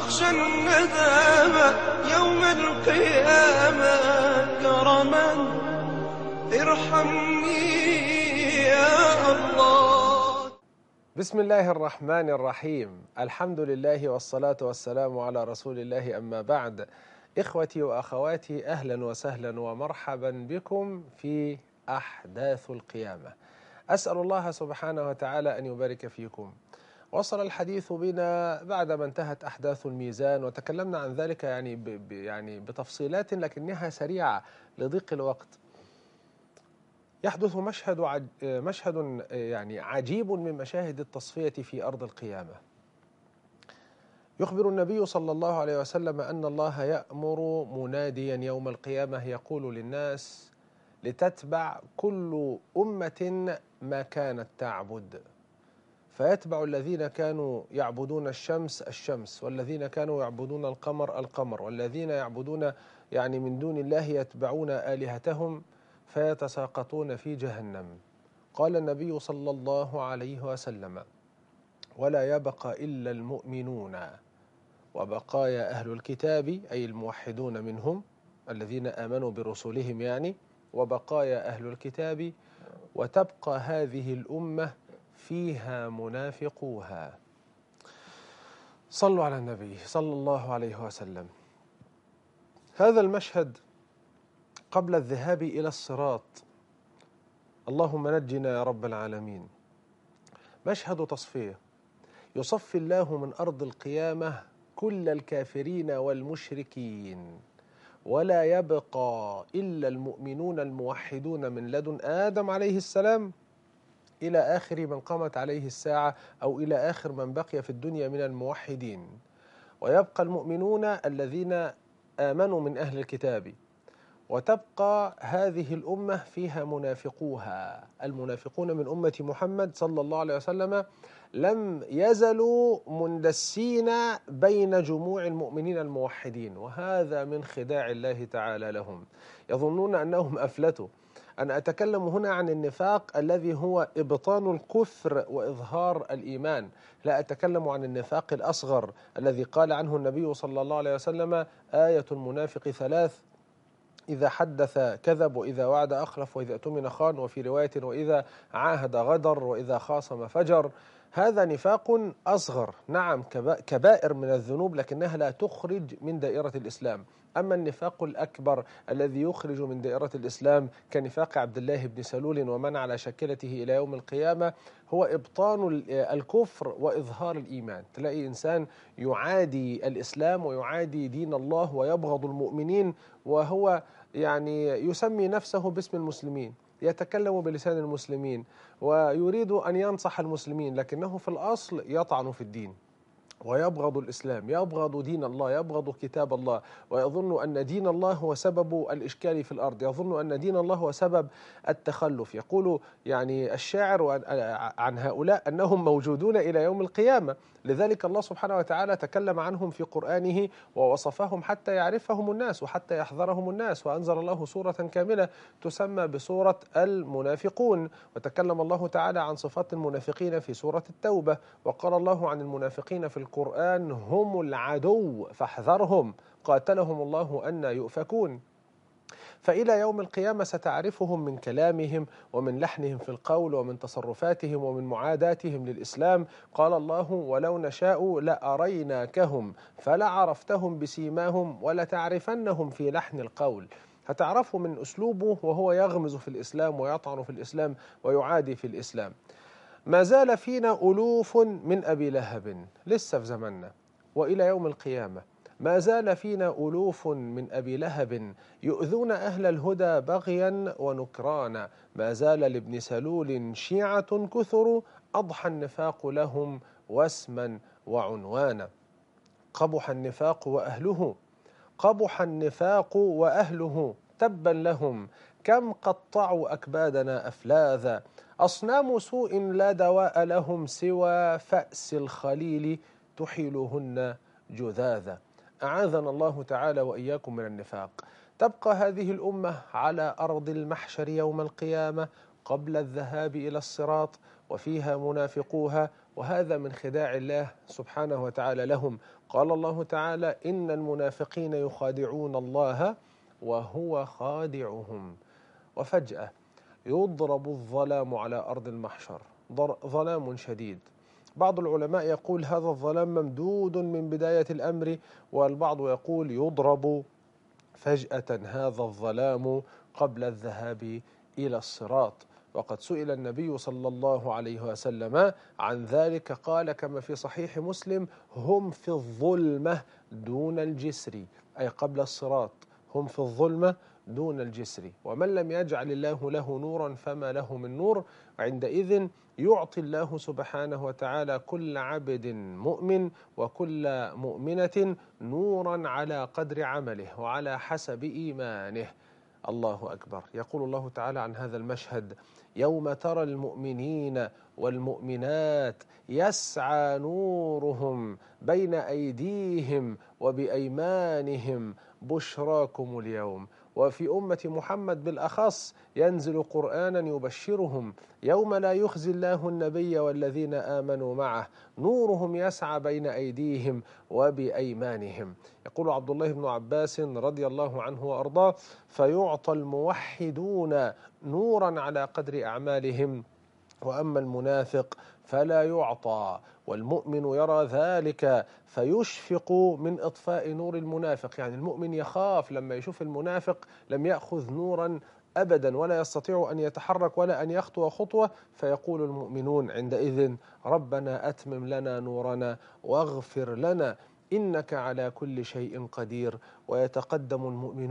أخشى الندامة يوم القيامة. كرما ارحمني يا الله. بسم الله الرحمن الرحيم. الحمد لله والصلاة والسلام على رسول الله، أما بعد. إخوتي وأخواتي، أهلا وسهلا ومرحبا بكم في أحداث القيامة. أسأل الله سبحانه وتعالى أن يبارك فيكم. وصل الحديث بنا بعدما انتهت أحداث الميزان، وتكلمنا عن ذلك يعني بتفصيلات لكنها سريعة لضيق الوقت. يحدث مشهد يعني عجيب من مشاهد التصفية في أرض القيامة. يخبر النبي صلى الله عليه وسلم أن الله يأمر مناديا يوم القيامة يقول للناس: لتتبع كل أمة ما كانت تعبد. فيتبع الذين كانوا يعبدون الشمس الشمس، والذين كانوا يعبدون القمر القمر، والذين يعبدون يعني من دون الله يتبعون آلهتهم فيتساقطون في جهنم. قال النبي صلى الله عليه وسلم: ولا يبقى إلا المؤمنون وبقايا أهل الكتاب، أي الموحدون منهم الذين آمنوا برسلهم يعني، وبقايا أهل الكتاب، وتبقى هذه الأمة فيها منافقوها. صلوا على النبي صلى الله عليه وسلم. هذا المشهد قبل الذهاب إلى الصراط، اللهم نجنا يا رب العالمين، مشهد تصفية. يصفي الله من أرض القيامة كل الكافرين والمشركين، ولا يبقى إلا المؤمنون الموحدون من لدن آدم عليه السلام إلى آخر من قامت عليه الساعة، أو إلى آخر من بقي في الدنيا من الموحدين. ويبقى المؤمنون الذين آمنوا من أهل الكتاب، وتبقى هذه الأمة فيها منافقوها. المنافقون من أمة محمد صلى الله عليه وسلم لم يزلوا مندسين بين جموع المؤمنين الموحدين، وهذا من خداع الله تعالى لهم. يظنون أنهم أفلتوا. أنا أتكلم هنا عن النفاق الذي هو إبطان الكفر وإظهار الإيمان، لا أتكلم عن النفاق الأصغر الذي قال عنه النبي صلى الله عليه وسلم: آية المنافق ثلاث: إذا حدث كذب، وإذا وعد أخلف، وإذا اؤتمن خان، وفي رواية: وإذا عاهد غدر، وإذا خاصم فجر. هذا نفاق أصغر، نعم كبائر من الذنوب، لكنها لا تخرج من دائرة الإسلام. أما النفاق الأكبر الذي يخرج من دائرة الإسلام كنفاق عبد الله بن سلول ومن على شكلته إلى يوم القيامة، هو إبطان الكفر وإظهار الإيمان. تلاقي إنسان يعادي الإسلام ويعادي دين الله ويبغض المؤمنين، وهو يعني يسمي نفسه باسم المسلمين، يتكلم بلسان المسلمين، ويريد أن ينصح المسلمين، لكنه في الأصل يطعن في الدين ويبغض الإسلام، يبغض دين الله، يبغض كتاب الله، ويظن أن دين الله هو سبب الإشكال في الأرض، يظن أن دين الله هو سبب التخلف. يقول يعني الشاعر عن هؤلاء أنهم موجودون إلى يوم القيامة. لذلك الله سبحانه وتعالى تكلم عنهم في قرآنه ووصفهم حتى يعرفهم الناس وحتى يحذرهم الناس، وأنزل الله سورة كاملة تسمى بسورة المنافقون. وتكلم الله تعالى عن صفات المنافقين في سورة التوبة، وقال الله عن المنافقين في القرآن: هم العدو فاحذرهم قاتلهم الله أن يؤفكون. فإلى يوم القيامة ستعرفهم من كلامهم ومن لحنهم في القول ومن تصرفاتهم ومن معاداتهم للإسلام. قال الله: ولو نشاء لأريناكهم فلعرفتهم بسيماهم ولتعرفنهم في لحن القول. هتعرفه من أسلوبه وهو يغمز في الإسلام ويطعن في الإسلام ويعادي في الإسلام. ما زال فينا ألوف من أبي لهب لسه في زماننا وإلى يوم القيامة. ما زال فينا ألوف من أبي لهب يؤذون أهل الهدى بغيا ونكرانا. ما زال لابن سلول شيعة كثر أضحى النفاق لهم واسما وعنوانا. قبح النفاق وأهله، قبح النفاق وأهله، تبا لهم كم قطعوا أكبادنا أفلاذا. أصنام سوء لا دواء لهم سوى فأس الخليل تحيلهن جذاذا. أعاذنا الله تعالى وإياكم من النفاق. تبقى هذه الأمة على أرض المحشر يوم القيامة قبل الذهاب إلى الصراط، وفيها منافقوها، وهذا من خداع الله سبحانه وتعالى لهم. قال الله تعالى: إن المنافقين يخادعون الله وهو خادعهم. وفجأة يضرب الظلام على أرض المحشر، ظلام شديد. بعض العلماء يقول هذا الظلام ممدود من بداية الأمر، والبعض يقول يضرب فجأة هذا الظلام قبل الذهاب إلى الصراط. وقد سئل النبي صلى الله عليه وسلم عن ذلك، قال كما في صحيح مسلم: هم في الظلمة دون الجسر، أي قبل الصراط هم في الظلمة دون الجسر. ومن لم يجعل الله له نورا فما له من نور. وعندئذ يعطي الله سبحانه وتعالى كل عبد مؤمن وكل مؤمنة نورا على قدر عمله وعلى حسب إيمانه. الله أكبر. يقول الله تعالى عن هذا المشهد: يوم ترى المؤمنين والمؤمنات يسعى نورهم بين أيديهم وبأيمانهم بشراكم اليوم. وفي أمة محمد بالأخص ينزل قرآنا يبشرهم: يوم لا يخزي الله النبي والذين آمنوا معه نورهم يسعى بين أيديهم وبأيمانهم. يقول عبد الله بن عباس رضي الله عنه وأرضاه: فيعطى الموحدون نورا على قدر أعمالهم، وأما المنافق فلا يعطى. والمؤمن يرى ذلك فيشفق من إطفاء نور المنافق. يعني المؤمن يخاف لما يشوف المنافق لم يأخذ نورا أبدا ولا يستطيع أن يتحرك ولا أن يخطو خطوة، فيقول المؤمنون عندئذ: ربنا أتمم لنا نورنا واغفر لنا إنك على كل شيء قدير. ويتقدم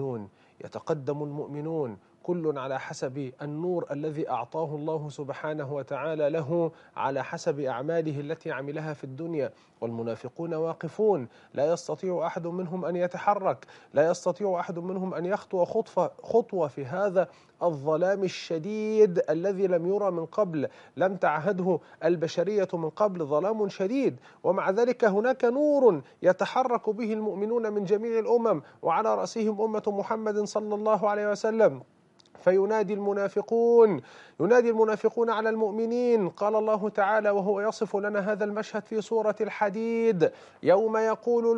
المؤمنون كل على حسب النور الذي أعطاه الله سبحانه وتعالى له، على حسب أعماله التي عملها في الدنيا. والمنافقون واقفون، لا يستطيع أحد منهم أن يتحرك، لا يستطيع أحد منهم أن يخطو خطوة في هذا الظلام الشديد الذي لم يرى من قبل، لم تعهده البشرية من قبل، ظلام شديد. ومع ذلك هناك نور يتحرك به المؤمنون من جميع الأمم، وعلى رأسهم أمة محمد صلى الله عليه وسلم. فينادي المنافقون على المؤمنين. قال الله تعالى وهو يصف لنا هذا المشهد في سورة الحديد: يوم يقول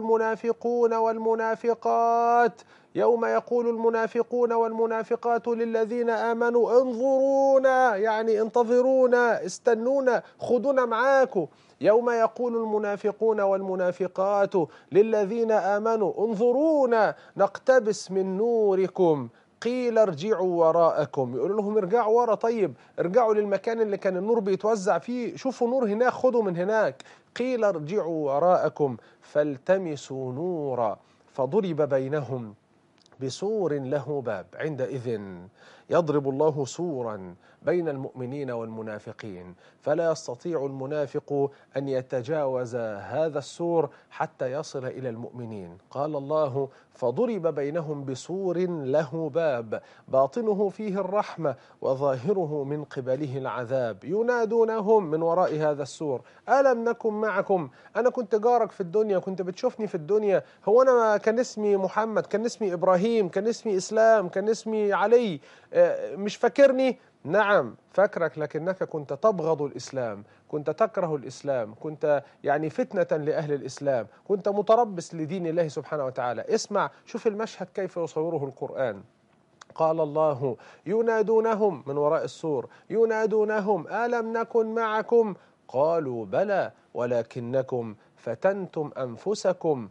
المنافقون والمنافقات للذين آمنوا انظرونا، يعني انتظرونا، استنونا، خذونا معاكم. يوم يقول المنافقون والمنافقات للذين آمنوا انظرونا نقتبس من نوركم قيل ارجعوا وراءكم. يقول لهم ارجعوا ورا، طيب ارجعوا للمكان اللي كان النور بيتوزع فيه، شوفوا نور هناك خذوا من هناك. قيل ارجعوا وراءكم فالتمسوا نورا فضرب بينهم بسور له باب. عندئذ يضرب الله سورا بين المؤمنين والمنافقين، فلا يستطيع المنافق أن يتجاوز هذا السور حتى يصل إلى المؤمنين. قال الله: فضرب بينهم بسور له باب باطنه فيه الرحمة وظاهره من قبله العذاب. ينادونهم من وراء هذا السور: ألم نكن معكم؟ أنا كنت جارك في الدنيا، كنت بتشوفني في الدنيا، هو أنا كان اسمي محمد، كان اسمي إبراهيم، كان اسمي إسلام، كان اسمي علي، مش فاكرني؟ نعم فاكرك، لكنك كنت تبغض الإسلام، كنت تكره الإسلام، كنت يعني فتنة لأهل الإسلام، كنت متربص لدين الله سبحانه وتعالى. اسمع، شوف المشهد كيف يصوره القرآن. قال الله: ينادونهم من وراء السور، ينادونهم: ألم نكن معكم؟ قالوا بلى ولكنكم فتنتم أنفسكم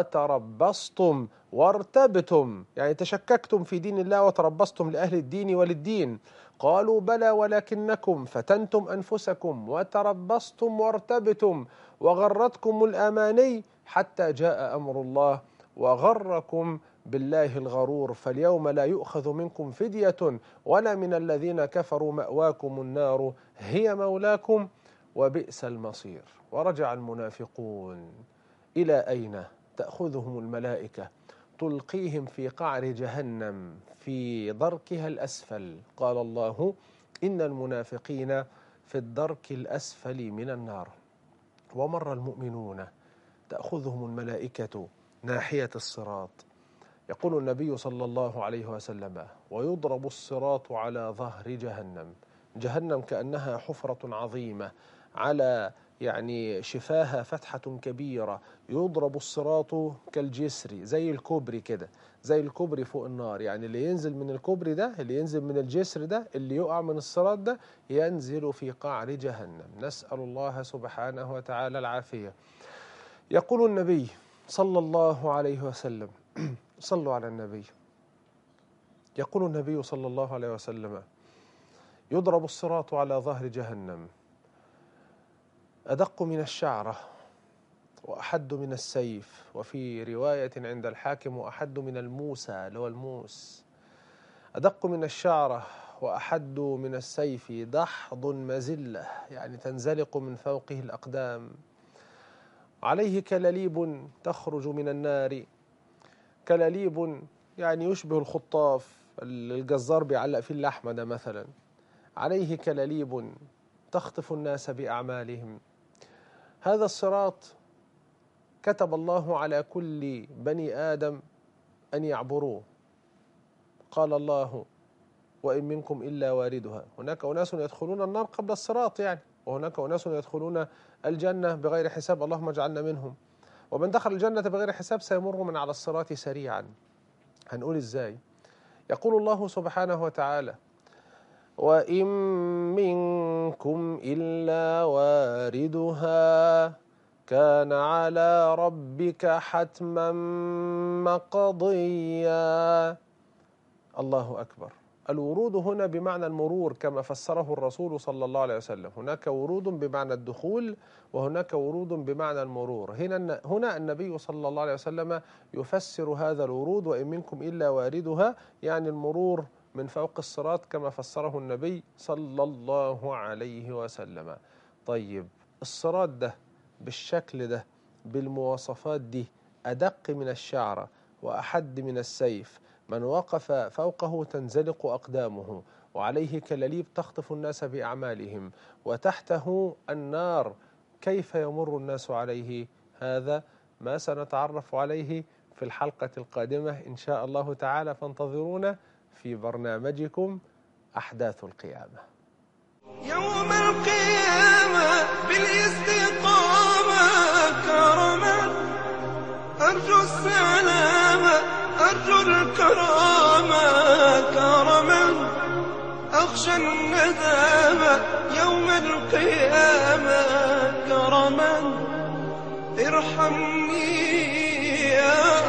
وتربصتم وارتبتم، يعني تشككتم في دين الله وتربصتم لأهل الدين وللدين. قالوا بلى ولكنكم فتنتم أنفسكم وتربصتم وارتبتم وغرتكم الأماني حتى جاء أمر الله وغركم بالله الغرور، فاليوم لا يؤخذ منكم فدية ولا من الذين كفروا، مأواكم النار هي مولاكم وبئس المصير. ورجع المنافقون إلى أين؟ تأخذهم الملائكة تلقيهم في قعر جهنم في دركها الأسفل. قال الله: إن المنافقين في الدرك الأسفل من النار. ومر المؤمنون تأخذهم الملائكة ناحية الصراط. يقول النبي صلى الله عليه وسلم: ويضرب الصراط على ظهر جهنم. جهنم كأنها حفرة عظيمة على يعني شفاها فتحة كبيرة، يضرب الصراط كالجسر، زي الكوبري كده، زي الكوبري فوق النار. يعني اللي ينزل من الكوبري ده، اللي ينزل من الجسر ده، اللي يقع من الصراط ده، ينزل في قعر جهنم. نسأل الله سبحانه وتعالى العافية. يقول النبي صلى الله عليه وسلم صلوا على النبي. يقول النبي صلى الله عليه وسلم: يضرب الصراط على ظهر جهنم أدق من الشعرة وأحد من السيف، وفي رواية عند الحاكم وأحد من الموسى اللي هو الموس. أدق من الشعرة وأحد من السيف، دحض مزلة، يعني تنزلق من فوقه الأقدام. عليه كلاليب تخرج من النار، كلاليب يعني يشبه الخطاف، الجزار بيعلق فيه اللحمة ده مثلا. عليه كلاليب تخطف الناس بأعمالهم. هذا الصراط كتب الله على كل بني آدم أن يعبروه. قال الله: وإن منكم إلا واردها. هناك أناس يدخلون النار قبل الصراط يعني، وهناك أناس يدخلون الجنة بغير حساب، اللهم اجعلنا منهم. ومن دخل الجنة بغير حساب سيمر من على الصراط سريعا. هنقول إزاي؟ يقول الله سبحانه وتعالى: وإن منكم إلا واردها كان على ربك حتما مقضيا. الله أكبر. الورود هنا بمعنى المرور كما فسره الرسول صلى الله عليه وسلم. هناك ورود بمعنى الدخول، وهناك ورود بمعنى المرور. هنا النبي صلى الله عليه وسلم يفسر هذا الورود: وإن منكم إلا واردها، يعني المرور من فوق الصراط كما فسره النبي صلى الله عليه وسلم. طيب، الصراط ده بالشكل ده بالمواصفات دي، أدق من الشعرة وأحد من السيف، من وقف فوقه تنزلق أقدامه، وعليه كلاليب تخطف الناس بأعمالهم، وتحته النار. كيف يمر الناس عليه؟ هذا ما سنتعرف عليه في الحلقة القادمة إن شاء الله تعالى، فانتظرونا في برنامجكم أحداث القيامة. يوم القيامة بالاستقامة كرما، أرجو السلامة، أرجو الكرامة كرما، أخشى الندامة يوم القيامة كرما. ارحمني يا